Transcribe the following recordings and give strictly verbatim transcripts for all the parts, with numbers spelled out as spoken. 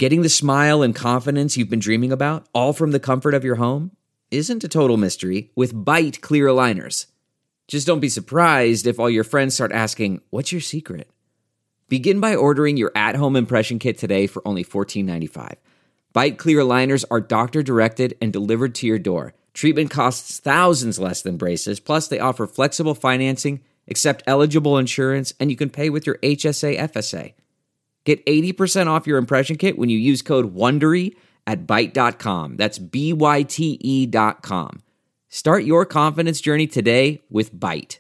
Getting the smile and confidence you've been dreaming about, all from the comfort of your home, isn't a total mystery with Byte clear aligners. Just don't be surprised if all your friends start asking, "What's your secret?" Begin by ordering your at-home impression kit today for only fourteen ninety-five. Byte clear aligners are doctor-directed and delivered to your door. Treatment costs thousands less than braces, plus they offer flexible financing, accept eligible insurance, and you can pay with your H S A F S A. Get eighty percent off your impression kit when you use code WONDERY at byte dot com. That's B Y T E dot com. Start your confidence journey today with Byte.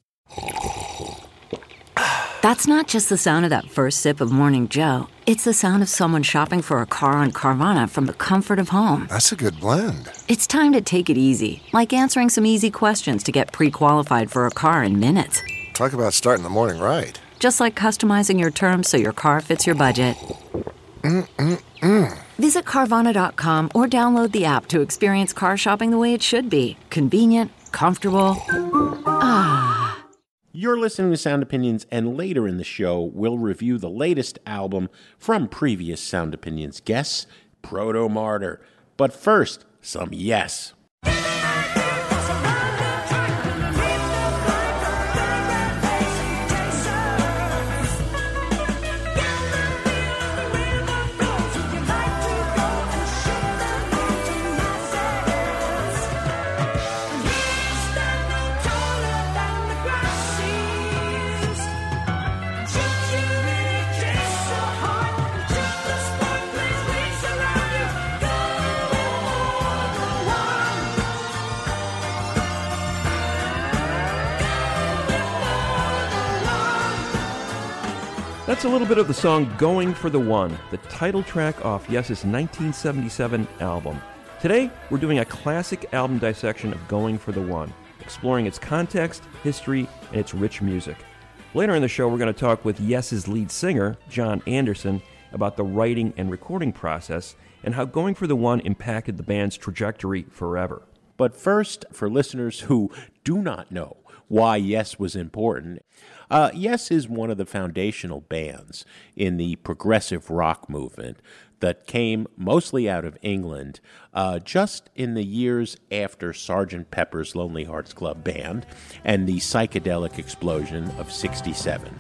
That's not just the sound of that first sip of Morning Joe. It's the sound of someone shopping for a car on Carvana from the comfort of home. That's a good blend. It's time to take it easy, like answering some easy questions to get pre-qualified for a car in minutes. Talk about starting the morning right. Just like customizing your terms so your car fits your budget. Mm-mm-mm. Visit Carvana dot com or download the app to experience car shopping the way it should be. Convenient, comfortable. Ah. You're listening to Sound Opinions, and later in the show, we'll review the latest album from previous Sound Opinions guests, Proto Martyr. But first, some Yes. That's a little bit of the song Going for the One, the title track off Yes's nineteen seventy-seven album. Today, we're doing a classic album dissection of Going for the One, exploring its context, history, and its rich music. Later in the show, we're going to talk with Yes's lead singer, Jon Anderson, about the writing and recording process and how Going for the One impacted the band's trajectory forever. But first, for listeners who do not know why Yes was important, uh, Yes is one of the foundational bands in the progressive rock movement that came mostly out of England uh, just in the years after Sergeant Pepper's Lonely Hearts Club Band and the psychedelic explosion of sixty-seven.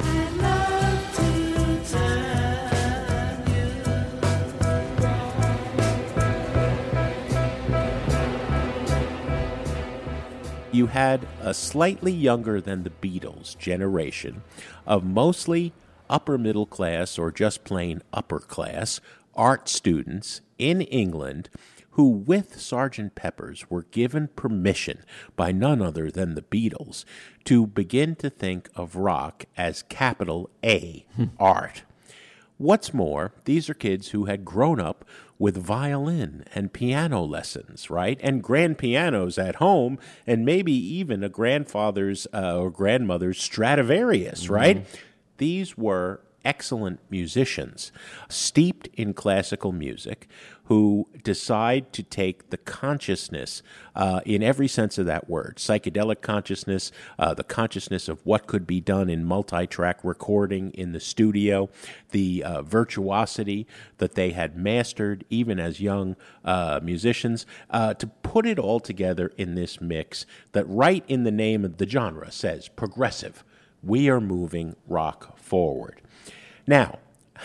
You had a slightly younger than the Beatles generation of mostly upper middle class or just plain upper class art students in England who, with Sergeant Pepper's, were given permission by none other than the Beatles to begin to think of rock as capital A art. What's more, these are kids who had grown up with violin and piano lessons, right? And grand pianos at home, and maybe even a grandfather's uh, or grandmother's Stradivarius, mm-hmm. right? These were excellent musicians, steeped in classical music, who decide to take the consciousness uh, in every sense of that word, psychedelic consciousness, uh, the consciousness of what could be done in multi-track recording in the studio, the uh, virtuosity that they had mastered even as young uh, musicians, uh, to put it all together in this mix that right in the name of the genre says progressive. We are moving rock forward. Now,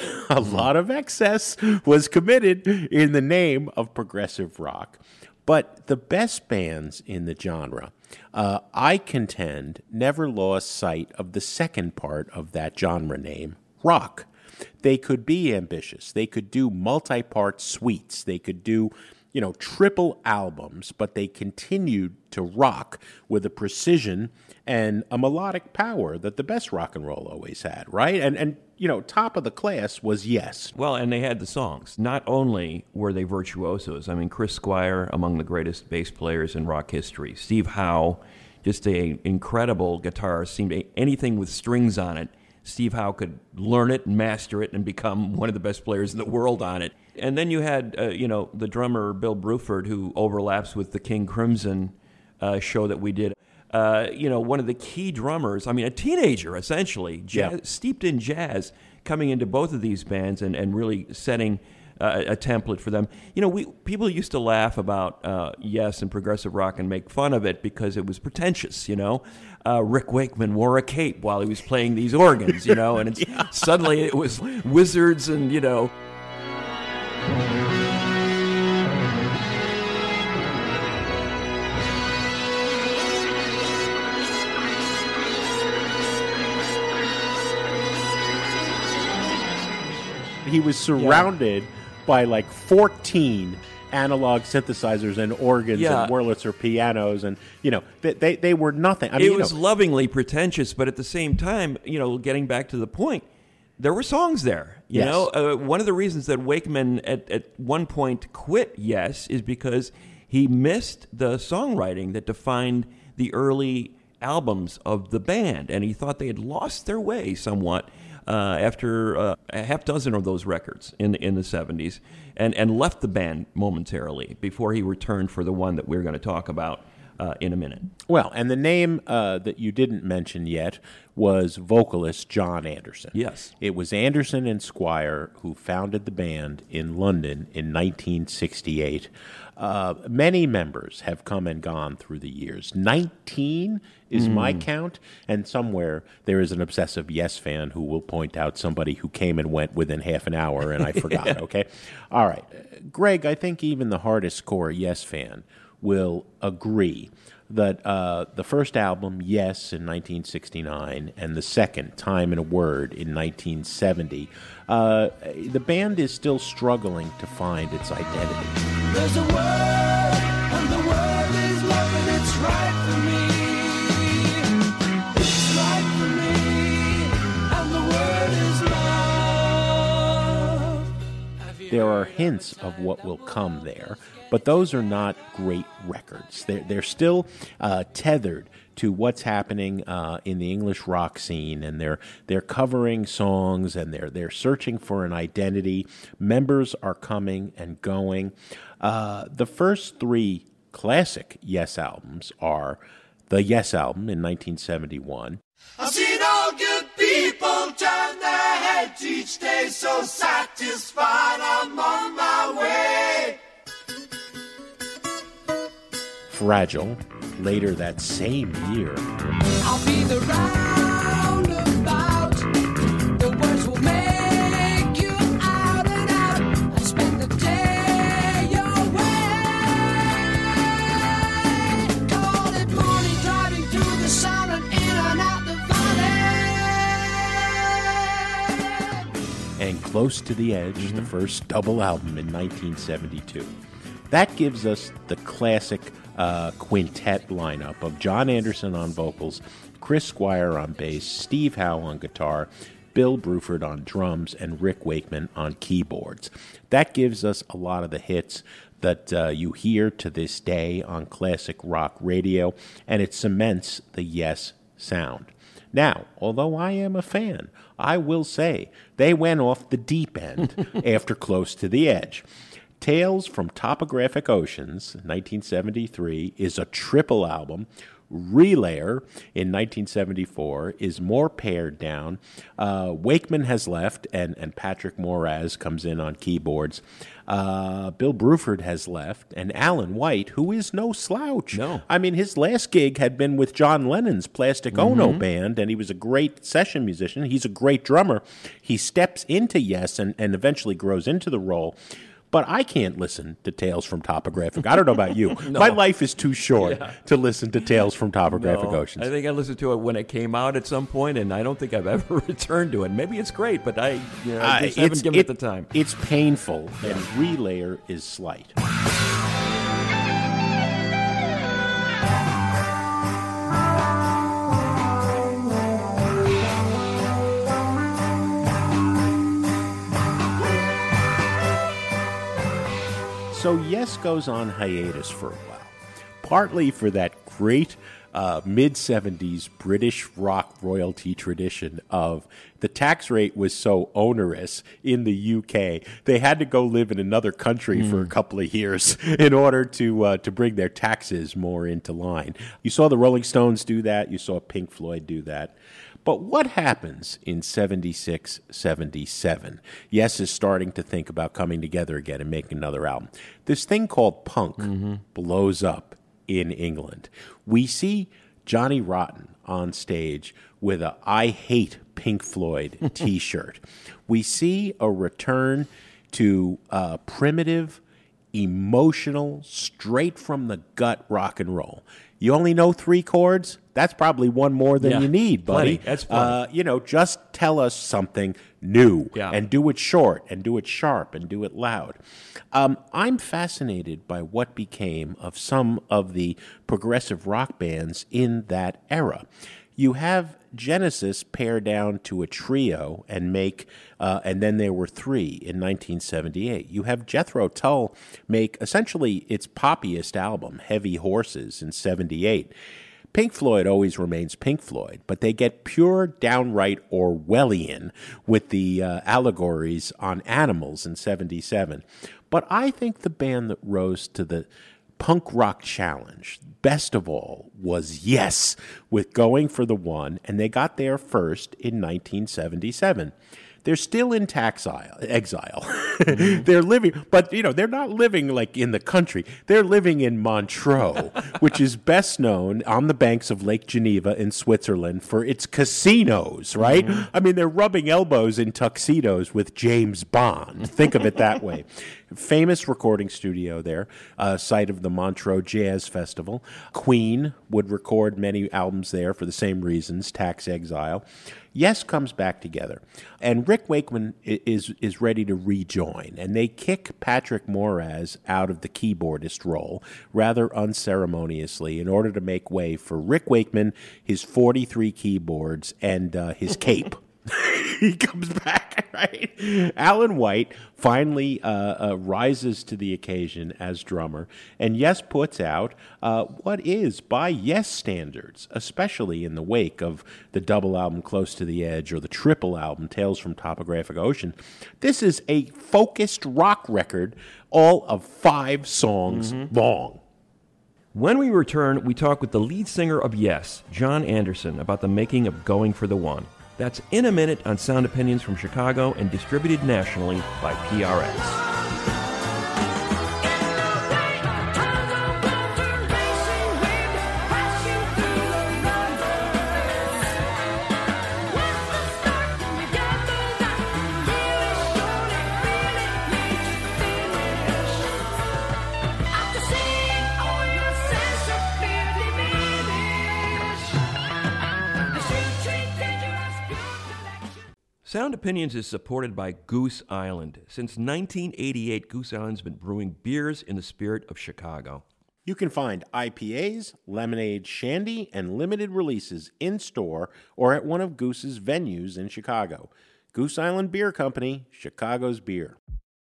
a lot of excess was committed in the name of progressive rock, but the best bands in the genre, uh, I contend, never lost sight of the second part of that genre name, rock. They could be ambitious. They could do multi-part suites. They could do, you know, triple albums, but they continued to rock with a precision and a melodic power that the best rock and roll always had, right? And, and you know, top of the class was Yes. Well, and they had the songs. Not only were they virtuosos, I mean, Chris Squire, among the greatest bass players in rock history. Steve Howe, just an incredible guitarist, seemed to, anything with strings on it, Steve Howe could learn it and master it and become one of the best players in the world on it. And then you had, uh, you know, the drummer Bill Bruford, who overlaps with the King Crimson uh, show that we did. Uh, you know, one of the key drummers, I mean, a teenager, essentially, jazz, yeah. steeped in jazz, coming into both of these bands and, and really setting uh, a template for them. You know, we people used to laugh about uh, Yes and progressive rock and make fun of it because it was pretentious, you know. Uh, Rick Wakeman wore a cape while he was playing these organs, you know, and it's, yeah. suddenly it was wizards and, you know. He was surrounded yeah. by like fourteen analog synthesizers and organs yeah. and Wurlitzer pianos, and you know they they, they were nothing. I mean, it was you know, lovingly pretentious, but at the same time, you know, getting back to the point, there were songs there. You yes. know, uh, one of the reasons that Wakeman at at one point quit Yes is because he missed the songwriting that defined the early albums of the band, and he thought they had lost their way somewhat. Uh, after uh, a half dozen of those records in in the seventies, and, and left the band momentarily before he returned for the one that we're going to talk about uh, in a minute. Well, and the name uh, that you didn't mention yet was vocalist John Anderson. Yes. It was Anderson and Squire who founded the band in London in nineteen sixty-eight. Uh, many members have come and gone through the years. nineteen is mm. my count, and somewhere there is an obsessive Yes fan who will point out somebody who came and went within half an hour, and I forgot, yeah. okay? All right. Uh, Greg, I think even the hardest core Yes fan will agree that uh, the first album, Yes, in nineteen sixty-nine, and the second, Time and a Word, in nineteen seventy, uh, the band is still struggling to find its identity. There's a word, and the word is love, and it's right for me. It's right for me, and the word is love. There are hints of what will come there, but those are not great records. They're, they're still uh, tethered to what's happening uh, in the English rock scene, and they're they're covering songs, and they're they're searching for an identity. Members are coming and going. Uh, the first three classic Yes albums are the Yes album in nineteen seventy-one. I've seen all good people turn their heads each day, so satisfied I'm on my way. Fragile, later that same year. I'll be the roundabout. The words will make you out and out. I spend the day your way. Call it morning, driving through the sun and in and out the valley. And Close to the Edge, mm-hmm. the first double album in nineteen seventy-two. That gives us the classic uh, quintet lineup of John Anderson on vocals, Chris Squire on bass, Steve Howe on guitar, Bill Bruford on drums, and Rick Wakeman on keyboards. That gives us a lot of the hits that uh, you hear to this day on classic rock radio, and it cements the Yes sound. Now, although I am a fan, I will say they went off the deep end after Close to the Edge. Tales from Topographic Oceans, nineteen seventy-three, is a triple album. Relayer in nineteen seventy-four is more pared down. Uh, Wakeman has left, and, and Patrick Moraz comes in on keyboards. Uh, Bill Bruford has left, and Alan White, who is no slouch. No. I mean, his last gig had been with John Lennon's Plastic mm-hmm. Ono band, and he was a great session musician. He's a great drummer. He steps into Yes and, and eventually grows into the role. But I can't listen to Tales from Topographic. I don't know about you. no. My life is too short yeah. to listen to Tales from Topographic no. Oceans. I think I listened to it when it came out at some point, and I don't think I've ever returned to it. Maybe it's great, but I, you know, I just uh, haven't given it, it the time. It's painful, yeah. and Relayer is slight. So Yes goes on hiatus for a while, partly for that great uh, mid-seventies British rock royalty tradition of the tax rate was so onerous in the U K, they had to go live in another country mm. for a couple of years in order to uh, to bring their taxes more into line. You saw the Rolling Stones do that. You saw Pink Floyd do that. But what happens in seventy-six, seventy-seven? Yes is starting to think about coming together again and making another album. This thing called punk mm-hmm. blows up in England. We see Johnny Rotten on stage with a I Hate Pink Floyd t-shirt. We see a return to uh, primitive, emotional, straight from the gut rock and roll. You only know three chords? That's probably one more than yeah. you need, buddy. Plenty. That's plenty. Uh, you know, just tell us something new yeah. and do it short and do it sharp and do it loud. Um, I'm fascinated by what became of some of the progressive rock bands in that era. You have Genesis pare down to a trio and make, uh, and then there were three in nineteen seventy-eight. You have Jethro Tull make essentially its poppiest album, Heavy Horses, in seventy-eight. Pink Floyd always remains Pink Floyd, but they get pure, downright Orwellian with the uh, allegories on animals in seventy-seven. But I think the band that rose to the punk rock challenge, best of all, was Yes, with Going for the One, and they got there first in nineteen seventy-seven. They're still in taxile, exile. Mm-hmm. They're living, but, you know, they're not living like in the country. They're living in Montreux, which is best known on the banks of Lake Geneva in Switzerland for its casinos, right? Mm-hmm. I mean, they're rubbing elbows in tuxedos with James Bond. Think of it that way. Famous recording studio there, uh, site of the Montreux Jazz Festival. Queen would record many albums there for the same reasons, tax exile. Yes comes back together, and Rick Wakeman is is ready to rejoin, and they kick Patrick Moraz out of the keyboardist role rather unceremoniously in order to make way for Rick Wakeman, his forty-three keyboards, and uh, his cape. He comes back, right? Alan White finally uh, uh, rises to the occasion as drummer, and Yes puts out uh, what is, by Yes standards, especially in the wake of the double album Close to the Edge or the triple album Tales from Topographic Ocean, this is a focused rock record, all of five songs mm-hmm. long. When we return, we talk with the lead singer of Yes, Jon Anderson, about the making of Going for the One. That's in a minute on Sound Opinions from Chicago and distributed nationally by P R X. Sound Opinions is supported by Goose Island. Since nineteen eighty-eight, Goose Island's been brewing beers in the spirit of Chicago. You can find I P As, lemonade, shandy, and limited releases in-store or at one of Goose's venues in Chicago. Goose Island Beer Company, Chicago's beer.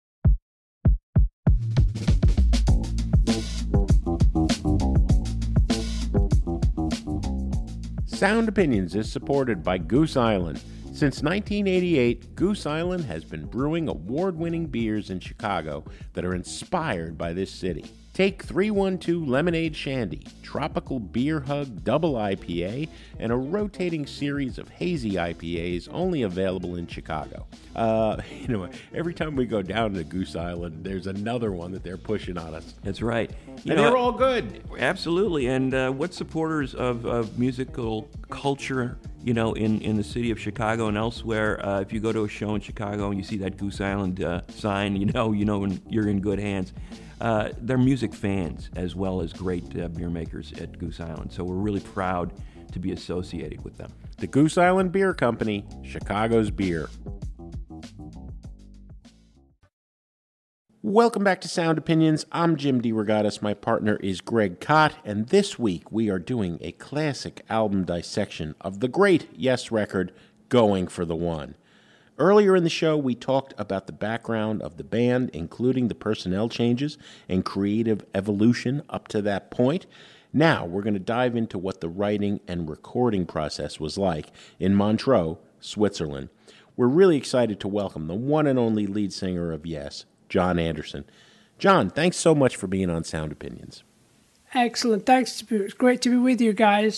Sound Opinions is supported by Goose Island. Since nineteen eighty-eight, Goose Island has been brewing award-winning beers in Chicago that are inspired by this city. Take three one two Lemonade Shandy, Tropical Beer Hug Double I P A, and a rotating series of hazy I P As only available in Chicago. Uh, you know, every time we go down to Goose Island, there's another one that they're pushing on us. That's right. You and know, they're all good. Absolutely. And uh, what supporters of, of musical culture, you know, in, in the city of Chicago and elsewhere, uh, if you go to a show in Chicago and you see that Goose Island uh, sign, you know, you know you're in good hands. Uh, they're music fans as well as great uh, beer makers at Goose Island. So we're really proud to be associated with them. The Goose Island Beer Company, Chicago's beer. Welcome back to Sound Opinions. I'm Jim DeRogatis. My partner is Greg Kot, and this week we are doing a classic album dissection of the great Yes record, Going for the One. Earlier in the show, we talked about the background of the band, including the personnel changes and creative evolution up to that point. Now, we're going to dive into what the writing and recording process was like in Montreux, Switzerland. We're really excited to welcome the one and only lead singer of Yes, Jon Anderson. Jon, thanks so much for being on Sound Opinions. Excellent. Thanks. It's great to be with you guys.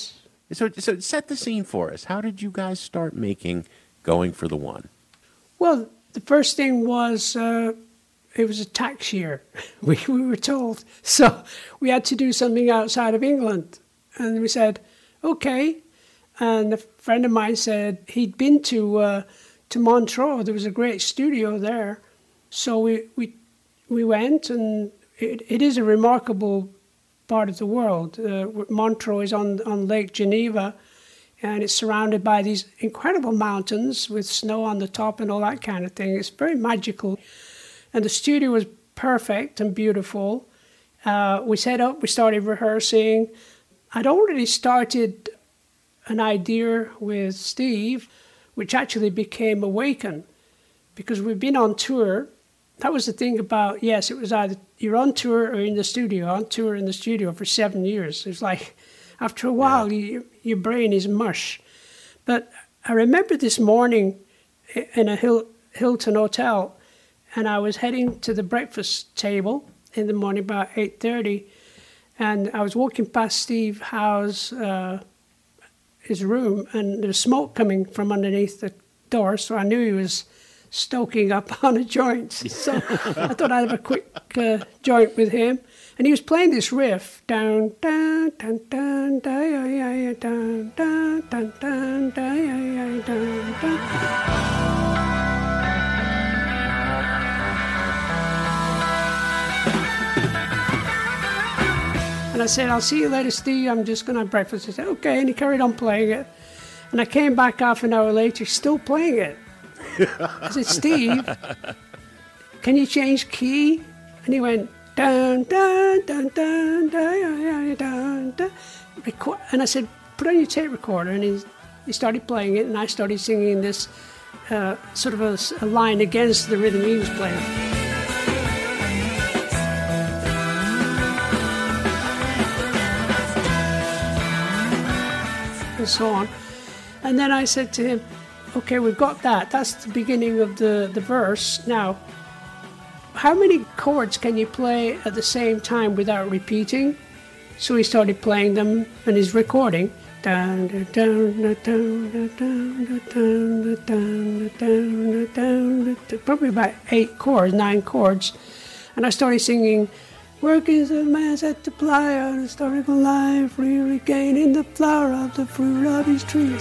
So, so set the scene for us. How did you guys start making Going for the One? Well, the first thing was uh, it was a tax year, we, we were told. So we had to do something outside of England. And we said, okay. And a friend of mine said he'd been to uh, to Montreux. There was a great studio there. So we we, we went, and it, it is a remarkable part of the world. Uh, Montreux is on, on Lake Geneva, and it's surrounded by these incredible mountains with snow on the top and all that kind of thing. It's very magical. And the studio was perfect and beautiful. Uh, we set up, we started rehearsing. I'd already started an idea with Steve, which actually became Awaken, because we've been on tour. That was the thing about, yes, it was either you're on tour or in the studio, on tour in the studio for seven years. It's like, after a while, yeah. you, your brain is mush. But I remember this morning in a Hil- Hilton hotel, and I was heading to the breakfast table in the morning about eight thirty, and I was walking past Steve Howe's, uh, his room, and there was smoke coming from underneath the door, so I knew he was stoking up on a joint. So I thought I'd have a quick uh, joint with him. And he was playing this riff, down, down, down, down, down, down, down, down, down, down, down. And I said, I'll see you later, Steve. I'm just going to have breakfast. He said, okay. And he carried on playing it. And I came back half an hour later, still playing it. I said, Steve, can you change key? And he went, dun, dun, dun, dun, dun, dun, dun. Record. And I said, put on your tape recorder. And he, he started playing it, and I started singing this uh, sort of a, a line against the rhythm he was playing. And so on. And then I said to him, okay, we've got that. That's the beginning of the, the verse. Now, how many chords can you play at the same time without repeating? So he started playing them, and he's recording. Down, down, down, down, down, down, down, down, probably about eight chords, nine chords. And I started singing, work is a man set to ply out historical life, regaining the flower of the fruit of his tree.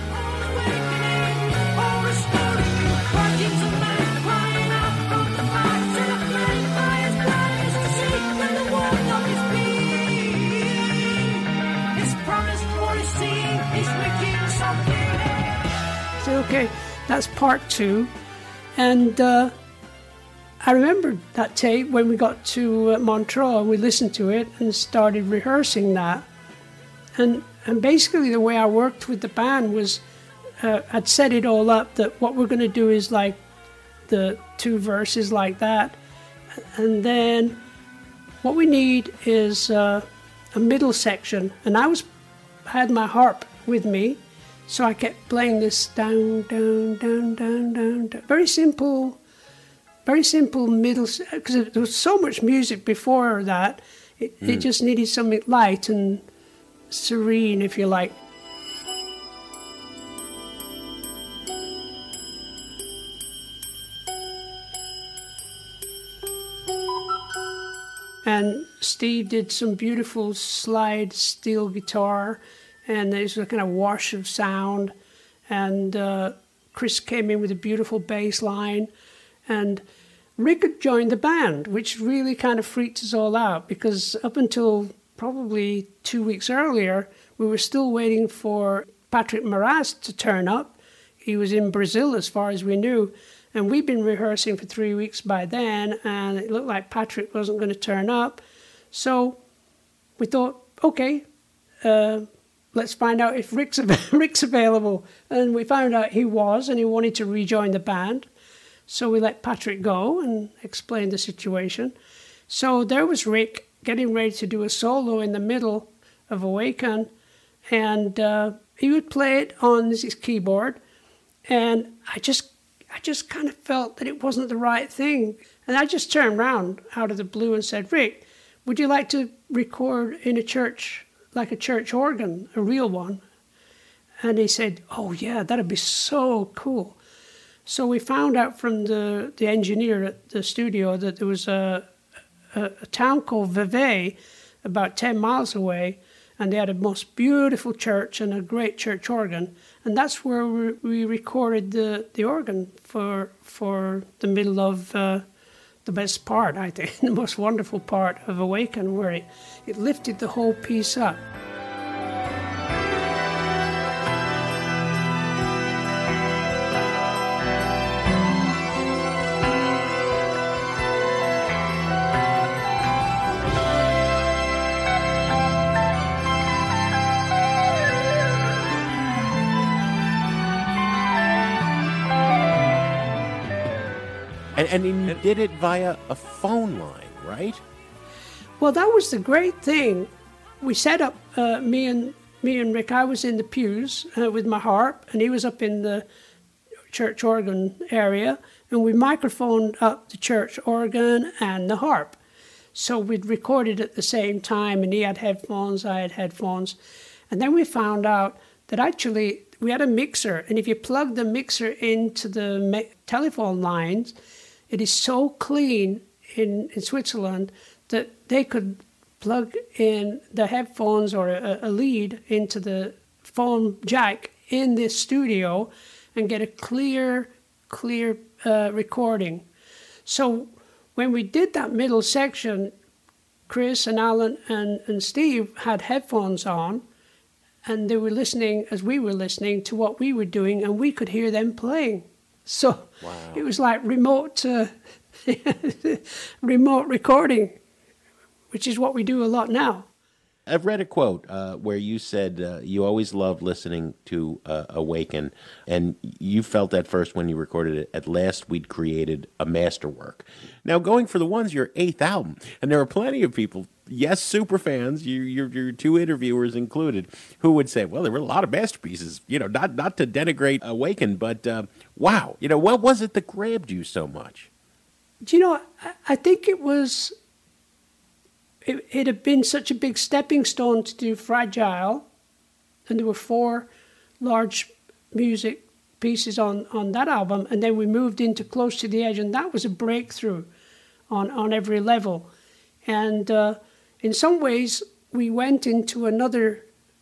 Okay, that's part two. And uh, I remember that tape when we got to uh, Montreux, and we listened to it and started rehearsing that. And and basically the way I worked with the band was uh, I'd set it all up that what we're going to do is like the two verses like that. And then what we need is uh, a middle section. And I was had my harp with me. So I kept playing this down, down, down, down, down, down. Very simple, very simple middle, because there was so much music before that. It, mm. it just needed something light and serene, if you like. And Steve did some beautiful slide steel guitar, and there's a kind of wash of sound. And uh, Chris came in with a beautiful bass line. And Rick had joined the band, which really kind of freaked us all out, because up until probably two weeks earlier, we were still waiting for Patrick Moraz to turn up. He was in Brazil, as far as we knew. And we'd been rehearsing for three weeks by then, and it looked like Patrick wasn't going to turn up. So we thought, okay, uh, let's find out if Rick's, Rick's available. And we found out he was, and he wanted to rejoin the band. So we let Patrick go and explained the situation. So there was Rick getting ready to do a solo in the middle of Awaken. And uh, he would play it on his keyboard. And I just I just kind of felt that it wasn't the right thing. And I just turned around out of the blue and said, Rick, would you like to record in a church, like a church organ, a real one? And he said, oh, yeah, that'd be so cool. So we found out from the, the engineer at the studio that there was a, a, a town called Vevey, about ten miles away, and they had a most beautiful church and a great church organ. And that's where we, we recorded the, the organ for, for the middle of uh, the best part, I think, the most wonderful part of Awaken, where it, it lifted the whole piece up. And, and then you did it via a phone line, right? Well, that was the great thing. We set up, uh, me and me and Rick, I was in the pews uh, with my harp, and he was up in the church organ area, and we microphoned up the church organ and the harp. So we'd recorded at the same time, and he had headphones, I had headphones. And then we found out that actually we had a mixer, and if you plug the mixer into the me- telephone lines, it is so clean in, in Switzerland that they could plug in the headphones or a, a lead into the phone jack in this studio and get a clear, clear uh, recording. So when we did that middle section, Chris and Alan and, and Steve had headphones on, and they were listening as we were listening to what we were doing, and we could hear them playing. So wow. It was like remote uh, remote recording, which is what we do a lot now. I've read a quote uh, where you said uh, you always loved listening to uh, Awaken, and you felt at first when you recorded it, at last we'd created a masterwork. Now, Going for the One's your eighth album, and there are plenty of people, yes, super fans, you, your, your two interviewers included, who would say, well, there were a lot of masterpieces, you know, not, not to denigrate Awaken, but uh, wow, you know, what was it that grabbed you so much? Do you know, I, I think it was... It, it had been such a big stepping stone to do Fragile, and there were four large music pieces on, on that album, and then we moved into Close to the Edge, and that was a breakthrough on, on every level. And uh, in some ways, we went into another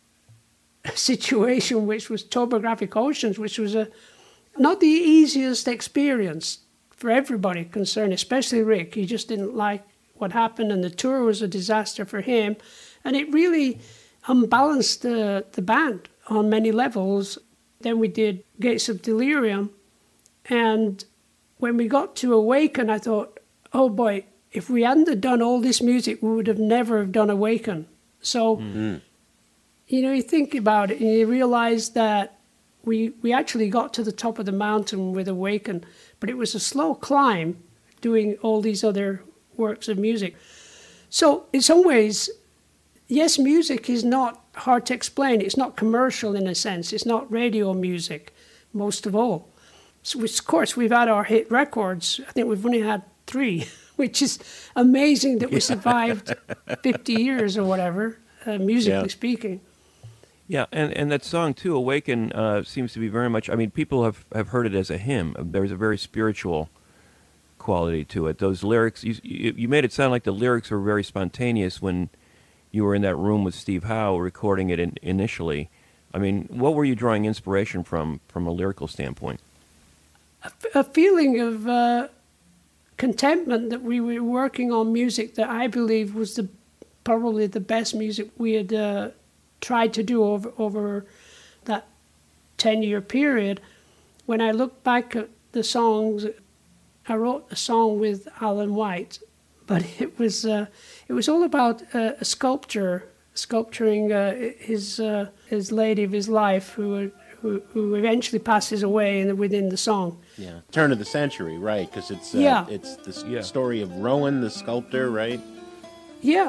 situation, which was Topographic Oceans, which was a not the easiest experience for everybody concerned, especially Rick. He just didn't like what happened, and the tour was a disaster for him, and it really unbalanced the, the band on many levels. Then we did Gates of Delirium, and when we got to Awaken, I thought, oh boy, if we hadn't have done all this music, we would have never have done Awaken. So, mm-hmm. you know, you think about it, and you realize that we we actually got to the top of the mountain with Awaken, but it was a slow climb doing all these other works of music. So in some ways, yes, music is not hard to explain. It's not commercial in a sense. It's not radio music, most of all. So of course, we've had our hit records. I think we've only had three, which is amazing that we survived fifty years or whatever, uh, musically yeah. speaking. Yeah, and, and that song, too, Awaken, uh, seems to be very much, I mean, people have, have heard it as a hymn. There's a very spiritual quality to it. Those lyrics, you, you made it sound like the lyrics were very spontaneous when you were in that room with Steve Howe recording it in, initially. I mean, what were you drawing inspiration from, from a lyrical standpoint? A, a feeling of uh, contentment that we were working on music that I believe was the probably the best music we had uh, tried to do over, over that ten-year period. When I look back at the songs, I wrote a song with Alan White, but it was uh, it was all about uh, a sculptor sculpturing uh, his uh, his lady of his life who who, who eventually passes away in, within the song. Yeah, turn of the century, right? Because it's uh, yeah. it's the yeah. story of Rowan the sculptor, right? Yeah.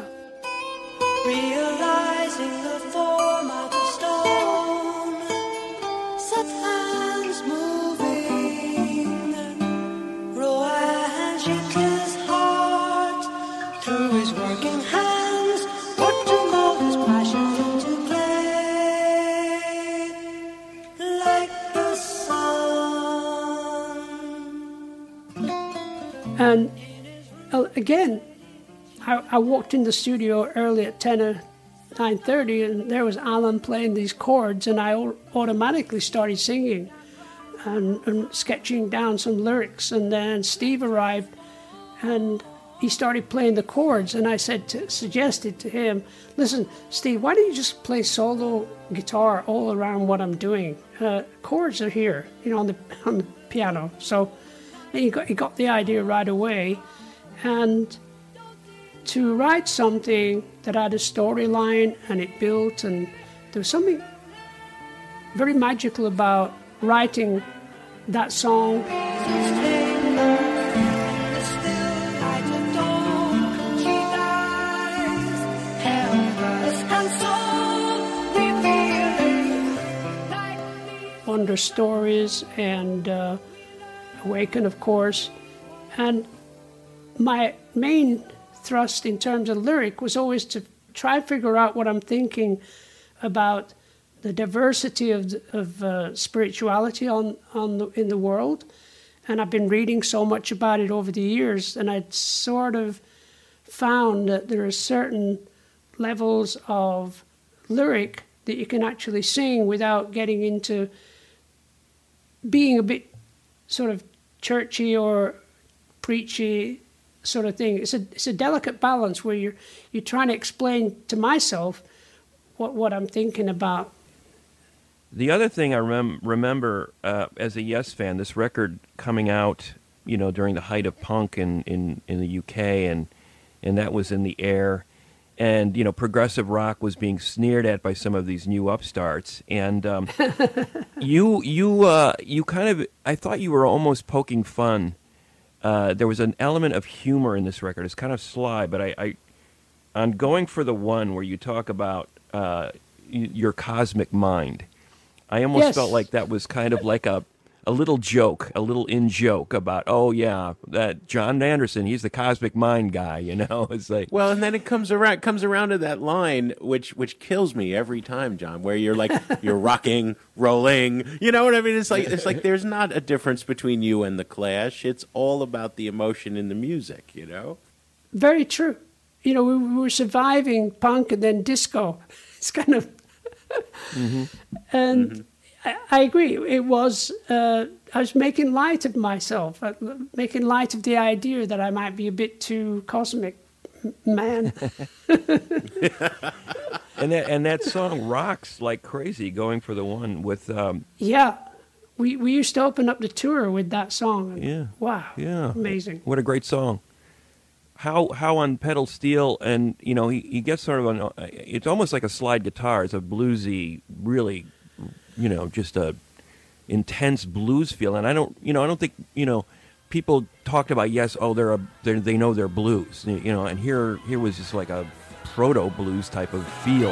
Realizing the form of the stone, set hands moving. Rowan shook his heart through his working hands, put to mold his passion into play. again, I, I walked in the studio early at ten or nine thirty, and there was Alan playing these chords, and I automatically started singing and, and sketching down some lyrics. And then Steve arrived, and he started playing the chords, and I said, to, suggested to him, listen, Steve, why don't you just play solo guitar all around what I'm doing? Uh, chords are here, you know, on the on the piano. So and he got he got the idea right away, and to write something that had a storyline and it built, and there was something very magical about writing that song. Wonder Stories and uh, Awaken, of course. And my main thrust in terms of lyric was always to try and figure out what I'm thinking about the diversity of, of uh, spirituality on, on the, in the world. And I've been reading so much about it over the years, and I'd sort of found that there are certain levels of lyric that you can actually sing without getting into being a bit sort of churchy or preachy sort of thing. It's a it's a delicate balance where you're you're trying to explain to myself what what I'm thinking about. The other thing I rem- remember uh, as a Yes fan, this record coming out, you know, during the height of punk in, in, in the U K, and and that was in the air. And, you know, progressive rock was being sneered at by some of these new upstarts. And um, you you uh, you kind of, I thought you were almost poking fun. Uh, there was an element of humor in this record. It's kind of sly, but I, I on Going for the One, where you talk about uh, y- your cosmic mind, I almost Yes. felt like that was kind of like a, a little joke, a little in joke about, oh yeah, that John Anderson, he's the cosmic mind guy, you know. It's like, Well, and then it comes around comes around to that line, which which kills me every time, John, where you're like you're rocking, rolling. You know what I mean? It's like it's like there's not a difference between you and the Clash. It's all about the emotion in the music, you know? Very true. You know, we, we were surviving punk and then disco. It's kind of... mm-hmm. And Mm-hmm. I, I agree. It was... Uh, I was making light of myself, uh, making light of the idea that I might be a bit too cosmic m- man. and that and that song rocks like crazy, Going for the One, with um, Yeah. We we used to open up the tour with that song. And Yeah. Wow. yeah, Amazing. What a great song. How how on pedal steel, and you know he, he gets sort of an, it's almost like a slide guitar. It's a bluesy, really, you know, just a intense blues feel. And I don't, you know, I don't think, you know, people talked about, yes, oh, they're a they're, they know they're blues, you know, and here here was just like a proto blues type of feel.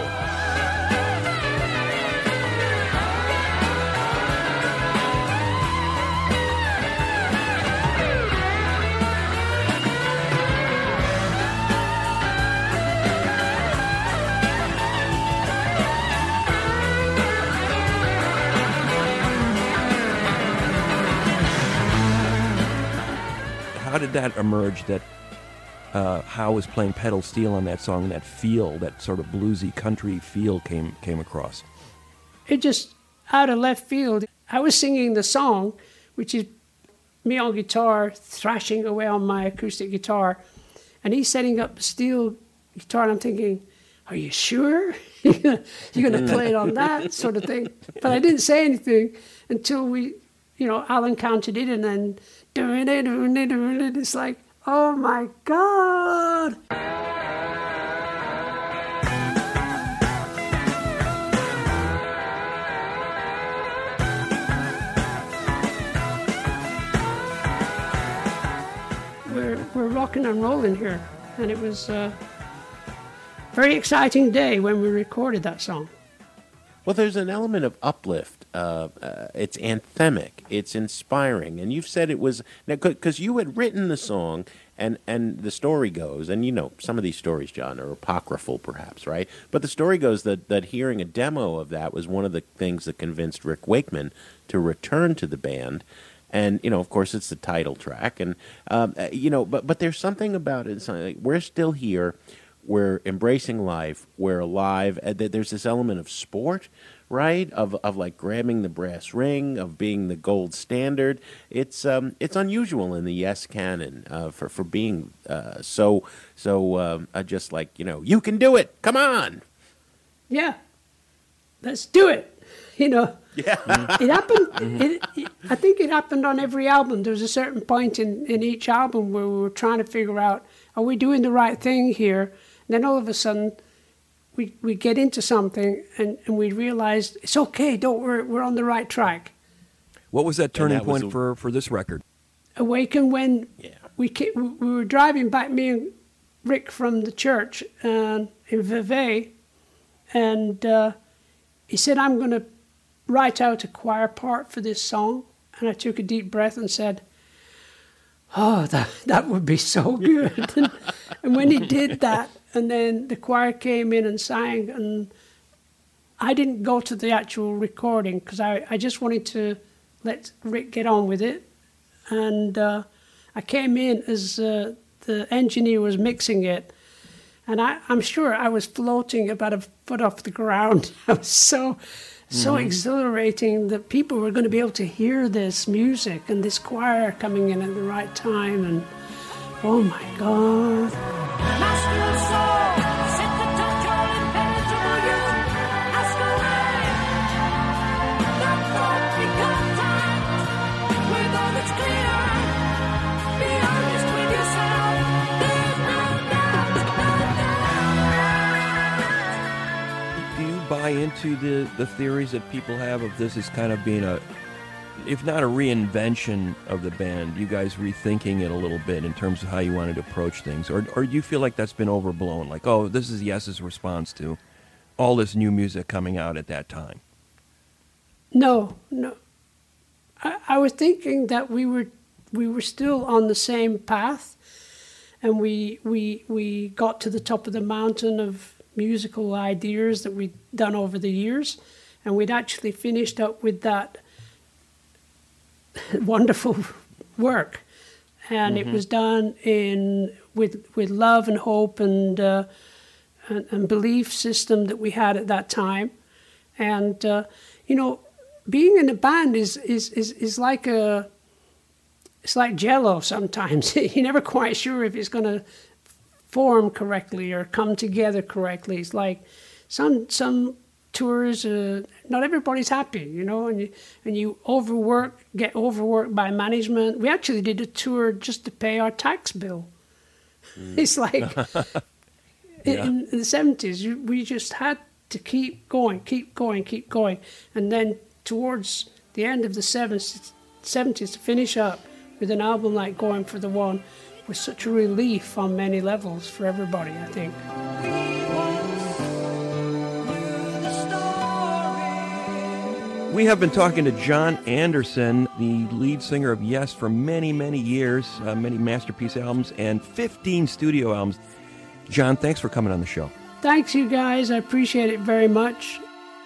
How did that emerge, that uh, Howe was playing pedal steel on that song, and that feel, that sort of bluesy country feel came came across? It just, out of left field, I was singing the song, which is me on guitar, thrashing away on my acoustic guitar, and he's setting up a steel guitar, and I'm thinking, are you sure? You're going to play it on that sort of thing? But I didn't say anything until we, you know, Alan counted it, and then doing it, doing it, doing it. It's like, oh my God. We're, we're rocking and rolling here. And it was a very exciting day when we recorded that song. Well, there's an element of uplift. Uh, uh, it's anthemic. It's inspiring. And you've said it was... Because you had written the song, and, and the story goes, and you know, some of these stories, John, are apocryphal perhaps, right? But the story goes that, that hearing a demo of that was one of the things that convinced Rick Wakeman to return to the band. And, you know, of course, it's the title track. And, um, uh, you know, but but there's something about it. Something like, we're still here. We're embracing life. We're alive. And there's this element of sport, right? Of of like grabbing the brass ring, of being the gold standard. It's um it's unusual in the Yes canon uh, for for being uh, so so um, uh, just like, you know, you can do it. Come on. Yeah, let's do it. You know. Yeah. It happened. It, it, I think it happened on every album. There was a certain point in, in each album where we were trying to figure out, are we doing the right thing here? And then all of a sudden, we we get into something and, and we realize it's okay. Don't worry, we're on the right track. What was that turning that was point a- for, for this record? Awaken when Yeah. we came, we were driving back, me and Rick, from the church and in Vevey, and uh, he said, "I'm going to write out a choir part for this song." And I took a deep breath and said, "Oh, that that would be so good." and, and when he did that, and then the choir came in and sang, and I didn't go to the actual recording because I, I just wanted to let Rick get on with it. And uh, I came in as uh, the engineer was mixing it, and I, I'm sure I was floating about a foot off the ground. I was so, so mm-hmm. exhilarating that people were going to be able to hear this music and this choir coming in at the right time. And oh my God. Buy into the, the theories that people have of this as kind of being a, if not a reinvention of the band, you guys rethinking it a little bit in terms of how you wanted to approach things? Or, or do you feel like that's been overblown? Like, oh, this is Yes's response to all this new music coming out at that time? No, no. I, I was thinking that we were we were still on the same path, and we we we got to the top of the mountain of musical ideas that we'd done over the years, and we'd actually finished up with that wonderful work, and mm-hmm. it was done in with with love and hope and, uh, and and belief system that we had at that time. And uh, you know, being in a band is is is is like a it's like Jell-O sometimes. You're never quite sure if it's going to form correctly or come together correctly. It's like some some tours, uh, not everybody's happy, you know, and you, and you overwork, get overworked by management. We actually did a tour just to pay our tax bill. Mm. It's like yeah. in, in the seventies, we just had to keep going, keep going, keep going. And then towards the end of the seventies, to finish up with an album like Going for the One was such a relief on many levels for everybody, I think. We have been talking to Jon Anderson, the lead singer of Yes, for many, many years, uh, many masterpiece albums, and fifteen studio albums. Jon, thanks for coming on the show. Thanks, you guys. I appreciate it very much.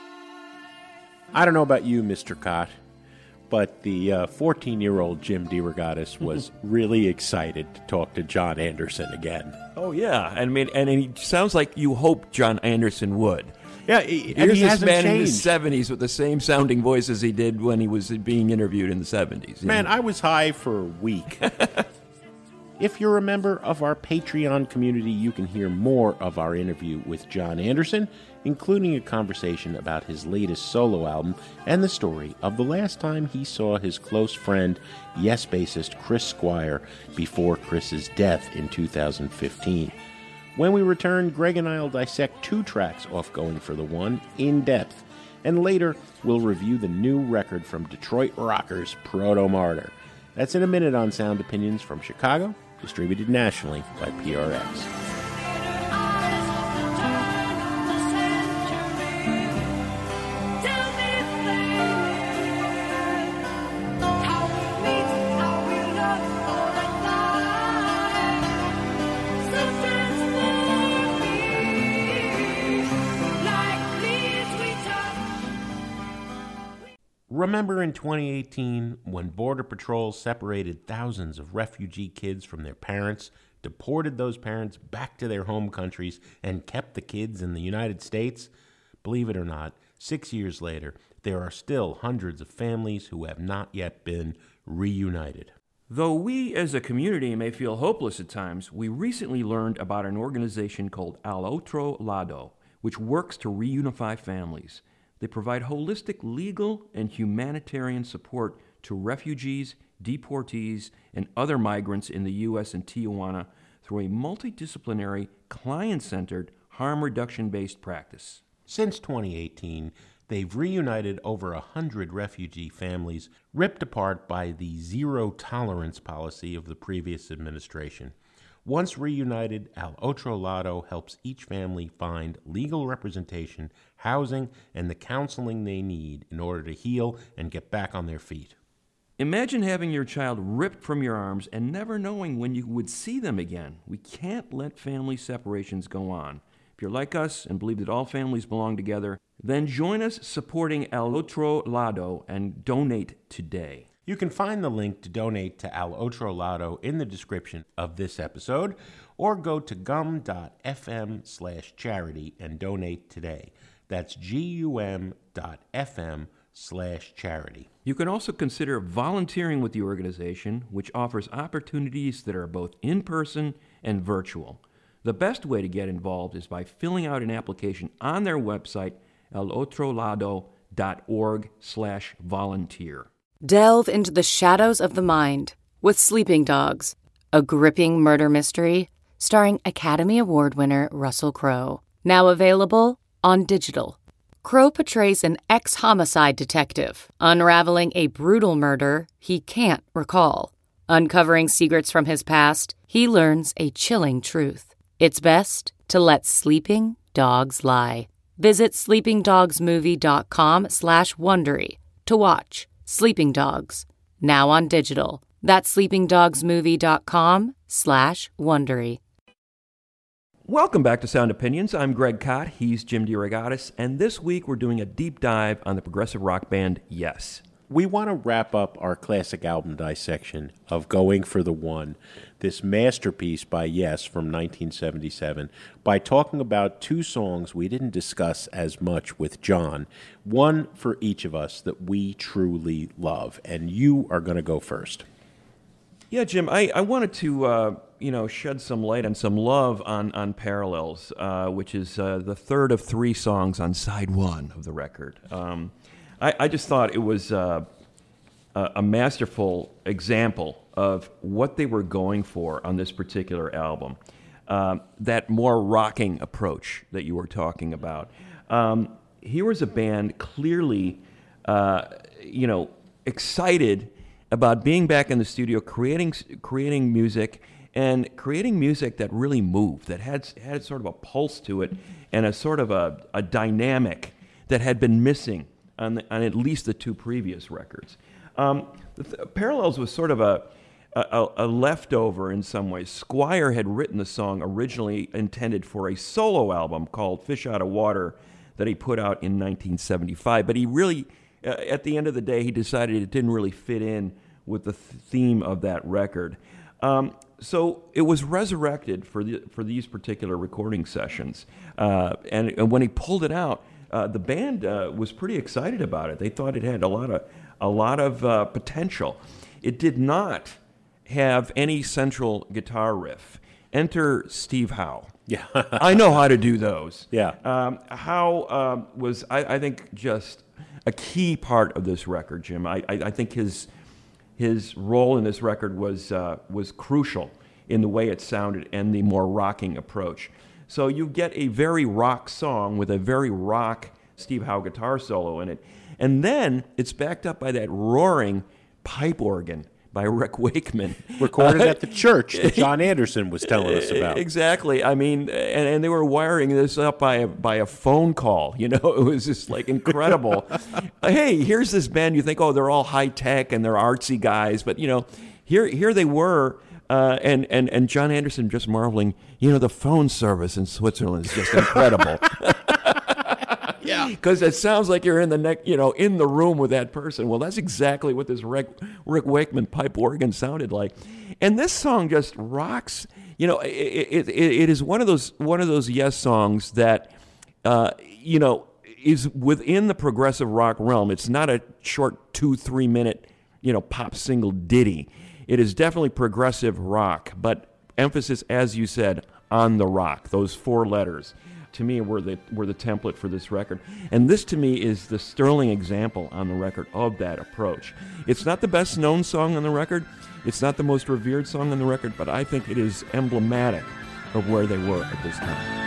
I don't know about you, Mister Cott, but the uh, fourteen-year-old Jim DeRogatis was really excited to talk to Jon Anderson again. Oh, yeah. I mean, and he sounds like you hoped Jon Anderson would. Yeah, he, Here's he this hasn't man changed. in his seventies with the same sounding voice as he did when he was being interviewed in the seventies. Man, know? I was high for a week. If you're a member of our Patreon community, you can hear more of our interview with Jon Anderson, including a conversation about his latest solo album and the story of the last time he saw his close friend, Yes bassist Chris Squire, before Chris's death in two thousand fifteen. When we return, Greg and I will dissect two tracks off Going for the One in depth, and later we'll review the new record from Detroit rockers Proto Martyr. That's in a minute on Sound Opinions from Chicago, distributed nationally by P R X. Remember in twenty eighteen when Border Patrol separated thousands of refugee kids from their parents, deported those parents back to their home countries, and kept the kids in the United States? Believe it or not, six years later, there are still hundreds of families who have not yet been reunited. Though we as a community may feel hopeless at times, we recently learned about an organization called Al Otro Lado, which works to reunify families. They provide holistic legal and humanitarian support to refugees, deportees, and other migrants in the U S and Tijuana through a multidisciplinary, client-centered, harm reduction-based practice. Since twenty eighteen, they've reunited over a hundred refugee families ripped apart by the zero-tolerance policy of the previous administration. Once reunited, Al Otro Lado helps each family find legal representation, housing, and the counseling they need in order to heal and get back on their feet. Imagine having your child ripped from your arms and never knowing when you would see them again. We can't let family separations go on. If you're like us and believe that all families belong together, then join us supporting Al Otro Lado and donate today. You can find the link to donate to Al Otro Lado in the description of this episode, or go to gum.fm slash charity and donate today. That's gum.fm slash charity. You can also consider volunteering with the organization, which offers opportunities that are both in-person and virtual. The best way to get involved is by filling out an application on their website, alotrolado.org slash volunteer. Delve into the shadows of the mind with Sleeping Dogs, a gripping murder mystery starring Academy Award winner Russell Crowe. Now available on digital. Crowe portrays an ex-homicide detective unraveling a brutal murder he can't recall. Uncovering secrets from his past, he learns a chilling truth. It's best to let sleeping dogs lie. Visit sleepingdogsmovie.com slash Wondery to watch Sleeping Dogs, now on digital. That's sleepingdogsmovie.com slash Wondery. Welcome back to Sound Opinions. I'm Greg Kot. He's Jim DeRogatis. And this week we're doing a deep dive on the progressive rock band Yes. We want to wrap up our classic album dissection of Going for the One, this masterpiece by Yes from nineteen seventy-seven, by talking about two songs we didn't discuss as much with John, one for each of us that we truly love. And you are going to go first. Yeah, Jim, I, I wanted to uh, you know shed some light and some love on, on Parallels, uh, which is uh, the third of three songs on side one of the record. Um I, I just thought it was uh, a, a masterful example of what they were going for on this particular album. Um, that more rocking approach that you were talking about. Um, here was a band clearly, uh, you know, excited about being back in the studio, creating creating music, and creating music that really moved, that had had sort of a pulse to it, and a sort of a, a dynamic that had been missing on, the, on at least the two previous records. Um, the th- Parallels was sort of a, a, a leftover in some ways. Squire had written the song originally intended for a solo album called Fish Out of Water that he put out in nineteen seventy-five, but he really, uh, at the end of the day, he decided it didn't really fit in with the th- theme of that record. Um, so it was resurrected for the, for these particular recording sessions, uh, and, and when he pulled it out, Uh, the band uh, was pretty excited about it. They thought it had a lot of a lot of uh, potential. It did not have any central guitar riff. Enter Steve Howe. Yeah, I know how to do those. Yeah, um, Howe um, was, I, I think, just a key part of this record, Jim. I, I, I think his his role in this record was uh, was crucial in the way it sounded and the more rocking approach. So you get a very rock song with a very rock Steve Howe guitar solo in it. And then it's backed up by that roaring pipe organ by Rick Wakeman. Recorded at the church that John Anderson was telling us about. Exactly. I mean, and, and they were wiring this up by a, by a phone call. You know, it was just like incredible. Hey, here's this band. You think, oh, they're all high tech and they're artsy guys. But, you know, here here they were. Uh, and, and, and John Anderson just marveling, you know, the phone service in Switzerland is just incredible. yeah. Because it sounds like you're in the neck, you know, in the room with that person. Well, that's exactly what this Rick, Rick Wakeman pipe organ sounded like. And this song just rocks. You know, it, it, it, it is one of those one of those Yes songs that, uh, you know, is within the progressive rock realm. It's not a short two, three minute, you know, pop single ditty. It is definitely progressive rock, but emphasis, as you said, on the rock. Those four letters, to me, were the were the template for this record. And this, to me, is the sterling example on the record of that approach. It's not the best known song on the record. It's not the most revered song on the record, but I think it is emblematic of where they were at this time.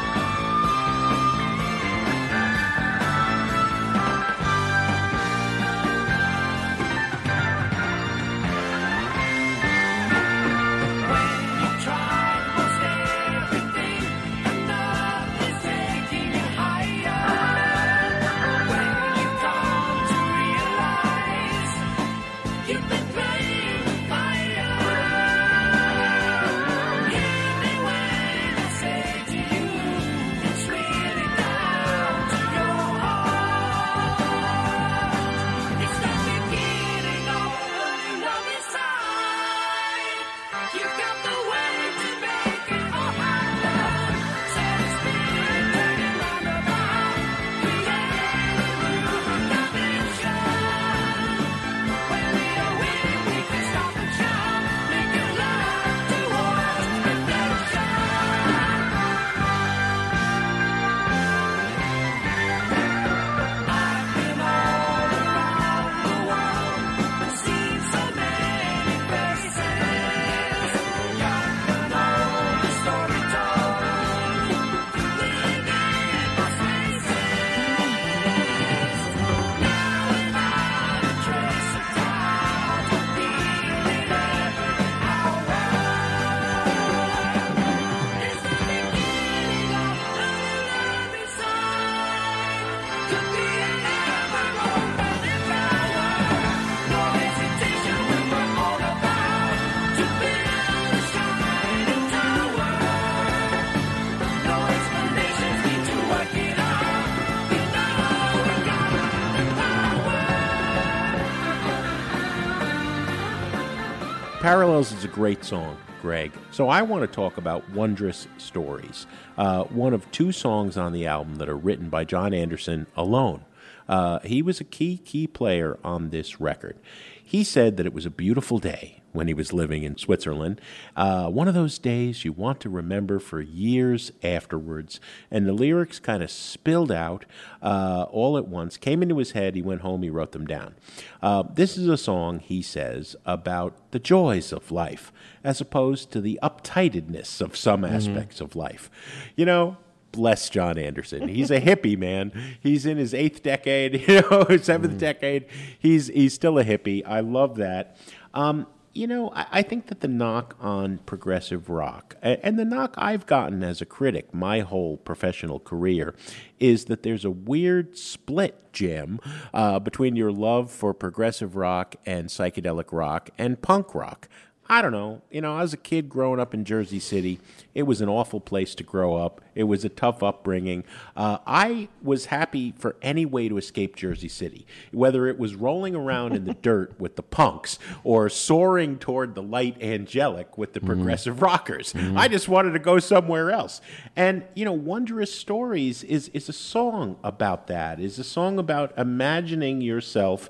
Parallels is a great song, Greg. So I want to talk about Wondrous Stories, uh, one of two songs on the album that are written by John Anderson alone. Uh, he was a key, key player on this record. He said that it was a beautiful day when he was living in Switzerland. Uh, one of those days you want to remember for years afterwards. And the lyrics kind of spilled out uh, all at once, came into his head. He went home, he wrote them down. Uh, this is a song, he says, about the joys of life as opposed to the uptightedness of some aspects mm-hmm. of life. You know, bless John Anderson. He's a hippie, man. He's in his eighth decade, you know, seventh mm. decade. He's he's still a hippie. I love that. Um, you know, I, I think that the knock on progressive rock, and the knock I've gotten as a critic my whole professional career, is that there's a weird split, Jim, uh, between your love for progressive rock and psychedelic rock and punk rock. I don't know. You know, as a kid growing up in Jersey City, it was an awful place to grow up. It was a tough upbringing. Uh, I was happy for any way to escape Jersey City, whether it was rolling around in the dirt with the punks or soaring toward the light angelic with the progressive mm-hmm. rockers. Mm-hmm. I just wanted to go somewhere else. And, you know, Wondrous Stories is, is a song about that, is a song about imagining yourself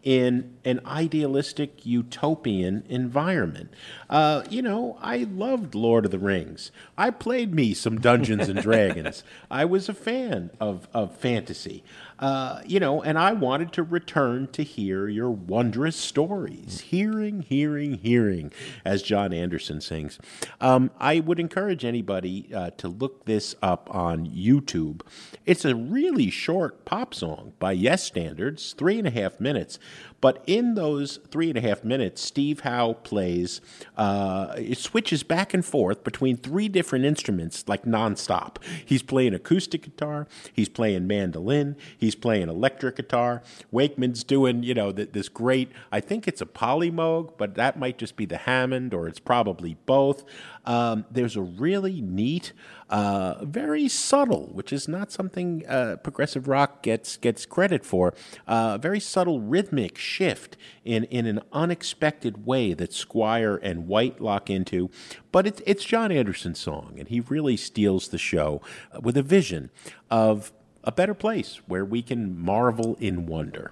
in an idealistic utopian environment. Uh, you know, I loved Lord of the Rings. I played me some Dungeons and Dragons. I was a fan of, of fantasy. Uh, you know, and I wanted to return to hear your wondrous stories. Hearing, hearing, hearing, as John Anderson sings. Um, I would encourage anybody uh, to look this up on YouTube. It's a really short pop song by Yes standards, three and a half minutes. But in those three and a half minutes, Steve Howe plays, uh, it switches back and forth between three different instruments like nonstop. He's playing acoustic guitar, he's playing mandolin, he's He's playing electric guitar. Wakeman's doing, you know, th- this great, I think it's a polymoog, but that might just be the Hammond, or it's probably both. Um, there's a really neat, uh, very subtle, which is not something uh, progressive rock gets gets credit for, uh, very subtle rhythmic shift in, in an unexpected way that Squire and White lock into. But it's, it's John Anderson's song, and he really steals the show with a vision of a better place where we can marvel in wonder.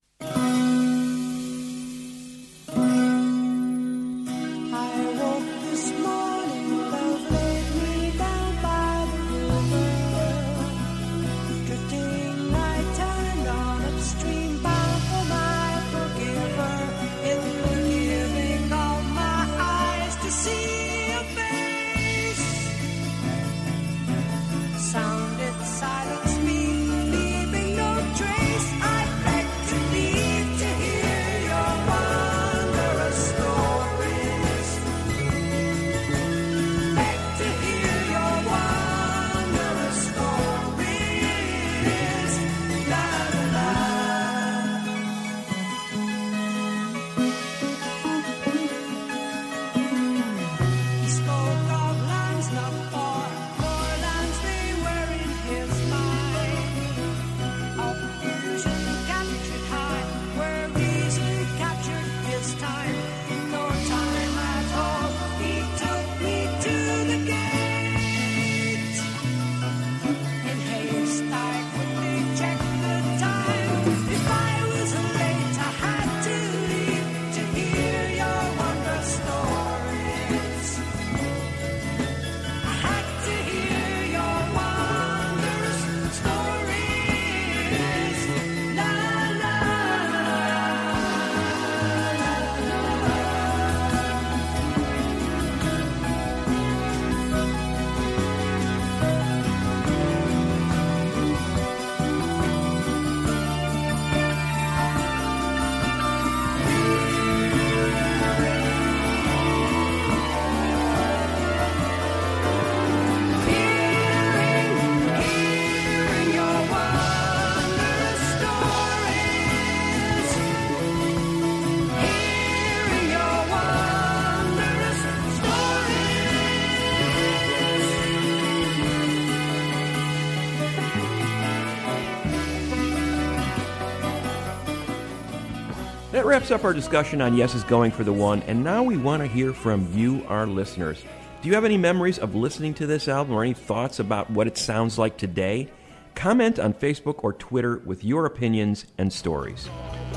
That wraps up our discussion on Yes is Going for the One, and now we want to hear from you, our listeners. Do you have any memories of listening to this album or any thoughts about what it sounds like today? Comment on Facebook or Twitter with your opinions and stories.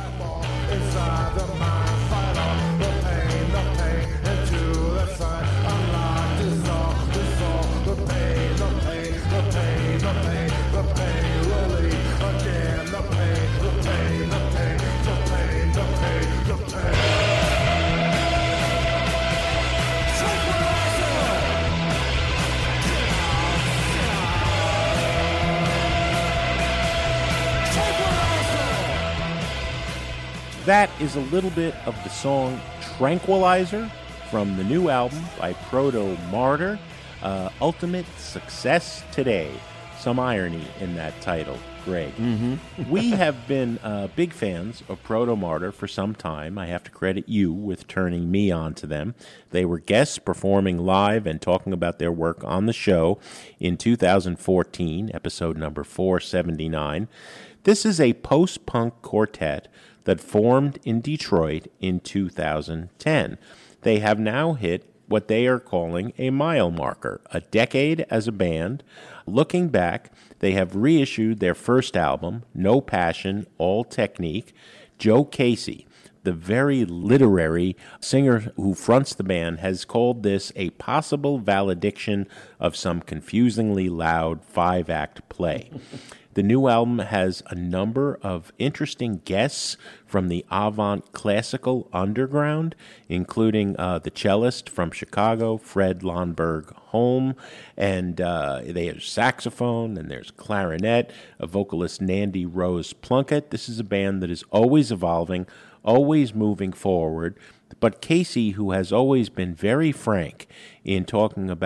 That is a little bit of the song Tranquilizer from the new album by Proto Martyr, uh, Ultimate Success Today. Some irony in that title, Greg. Mm-hmm. We have been uh, big fans of Proto Martyr for some time. I have to credit you with turning me on to them. They were guests performing live and talking about their work on the show in two thousand fourteen, episode number four seventy-nine. This is a post-punk quartet that formed in Detroit in two thousand ten. They have now hit what they are calling a mile marker, a decade as a band. Looking back, they have reissued their first album, No Passion, All Technique. Joe Casey, the very literary singer who fronts the band, has called this a possible valediction of some confusingly loud five-act play. The new album has a number of interesting guests from the avant classical underground, including uh, the cellist from Chicago, Fred Lomberg Holm, and uh, they have saxophone, and there's clarinet, a vocalist, Nandy Rose Plunkett. This is a band that is always evolving, always moving forward. But Casey, who has always been very frank in talking about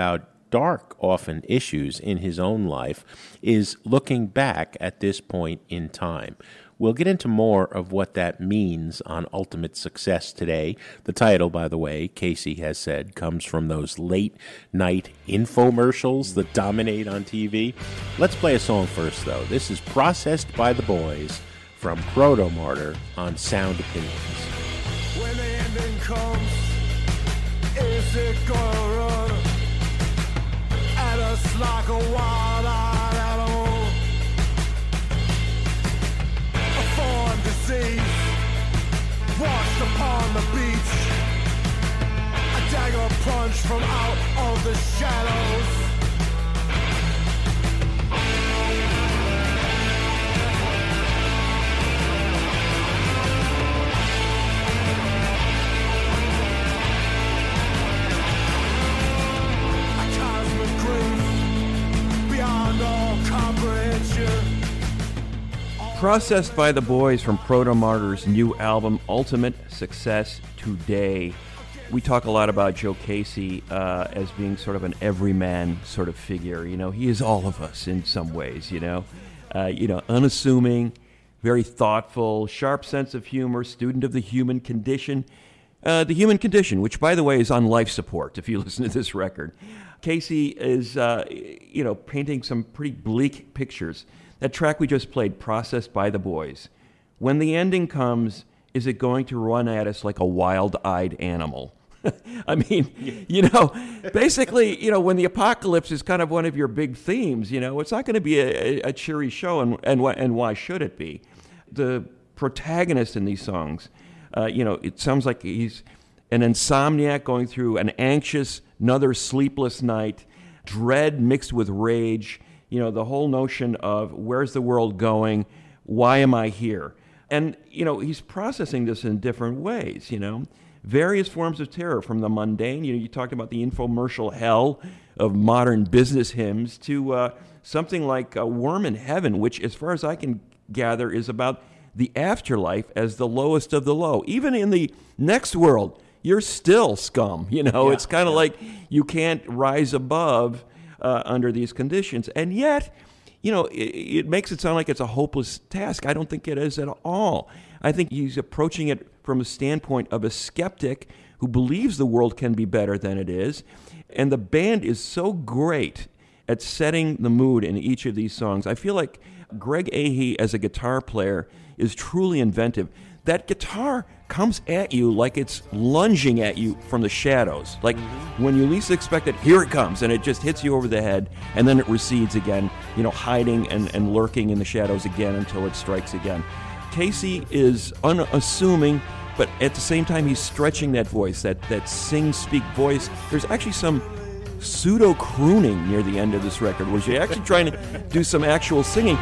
dark, often, issues in his own life, is looking back at this point in time. We'll get into more of what that means on Ultimate Success today. The title, by the way, Casey has said, comes from those late-night infomercials that dominate on T V. Let's play a song first, though. This is Processed by the Boys from Proto-Martyr on Sound Opinions. When the ending comes, is it gonna run at us like a wild-eyed animal? A foreign disease washed upon the beach, a dagger plunge from out of the shadows. Processed by the Boys from Proto-Martyr's new album, Ultimate Success Today. We talk a lot about Joe Casey uh, as being sort of an everyman sort of figure. You know, he is all of us in some ways, you know. Uh, you know, unassuming, very thoughtful, sharp sense of humor, student of the human condition. Uh, the human condition, which, by the way, is on life support, if you listen to this record. Casey is, uh, you know, painting some pretty bleak pictures. That track we just played, Processed by the Boys. When the ending comes, is it going to run at us like a wild-eyed animal? I mean, you know, basically, you know, when the apocalypse is kind of one of your big themes, you know, it's not going to be a, a cheery show, and, and, and why should it be? The protagonist in these songs, uh, you know, it sounds like he's an insomniac going through an anxious, another sleepless night, dread mixed with rage. You know, the whole notion of where's the world going? Why am I here? And, you know, he's processing this in different ways, you know. Various forms of terror, from the mundane, you know, you talked about the infomercial hell of modern business hymns, to uh, something like uh, Worm in Heaven, which, as far as I can gather, is about the afterlife as the lowest of the low. Even in the next world, you're still scum, you know. Yeah, it's kind of yeah. like you can't rise above Uh, under these conditions. And yet, you know, it, it makes it sound like it's a hopeless task. I don't think it is at all. I think he's approaching it from a standpoint of a skeptic who believes the world can be better than it is. And the band is so great at setting the mood in each of these songs. I feel like Greg Ahey, as a guitar player, is truly inventive. That guitar comes at you like it's lunging at you from the shadows. Like when you least expect it, here it comes, and it just hits you over the head, and then it recedes again, you know, hiding and, and lurking in the shadows again until it strikes again. Casey is unassuming, but at the same time, he's stretching that voice, that, that sing-speak voice. There's actually some pseudo-crooning near the end of this record, where you're actually trying to do some actual singing.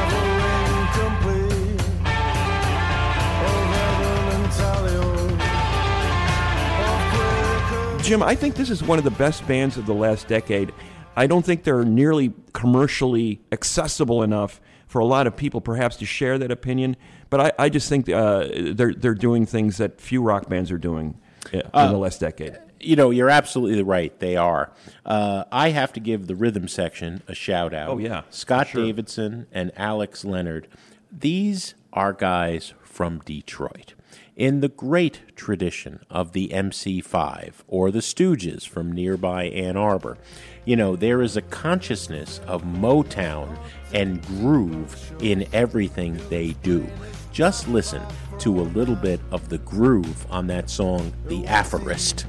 Jim, I think this is one of the best bands of the last decade. I don't think they're nearly commercially accessible enough for a lot of people, perhaps, to share that opinion. But I, I just think uh, they're they're doing things that few rock bands are doing in uh, the last decade. You know, you're absolutely right. They are. Uh, I have to give the rhythm section a shout out. Oh yeah, Scott sure. Davidson and Alex Leonard. These are guys from Detroit, in the great tradition of the M C five or the Stooges from nearby Ann Arbor. You know, there is a consciousness of Motown and groove in everything they do. Just listen to a little bit of the groove on that song, The Aphorist.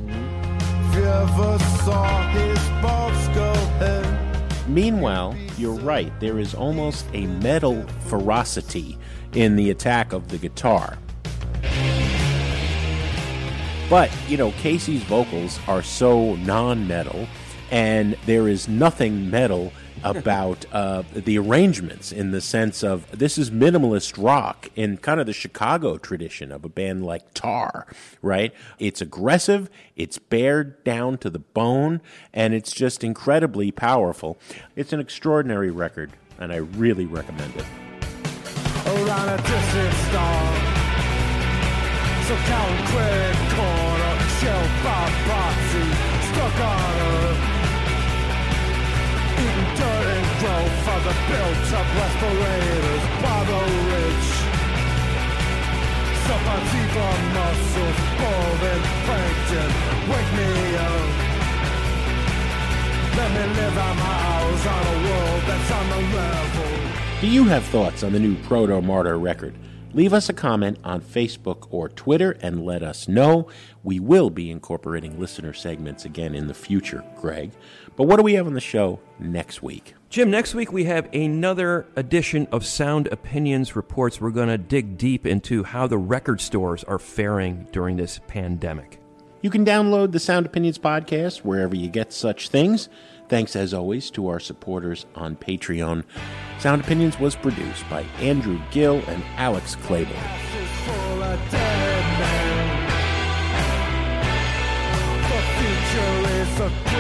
Meanwhile, you're right, there is almost a metal ferocity in the attack of the guitar. But, you know, Casey's vocals are so non-metal, and there is nothing metal about uh, the arrangements, in the sense of this is minimalist rock in kind of the Chicago tradition of a band like Tar, right? It's aggressive, it's bared down to the bone, and it's just incredibly powerful. It's an extraordinary record, and I really recommend it. Around a distant star, so count quick corner, shell by boxy, stuck on her. built up respirators by the rich. Sapatica muscles, bone plankton, wake me up. Let me live out my hours on a world that's on the level. Do you have thoughts on the new Proto-Martyr record? Leave us a comment on Facebook or Twitter and let us know. We will be incorporating listener segments again in the future, Greg. But what do we have on the show next week? Jim, next week we have another edition of Sound Opinions Reports. We're going to dig deep into how the record stores are faring during this pandemic. You can download the Sound Opinions podcast wherever you get such things. Thanks, as always, to our supporters on Patreon. Sound Opinions was produced by Andrew Gill and Alex Claiborne. The future is a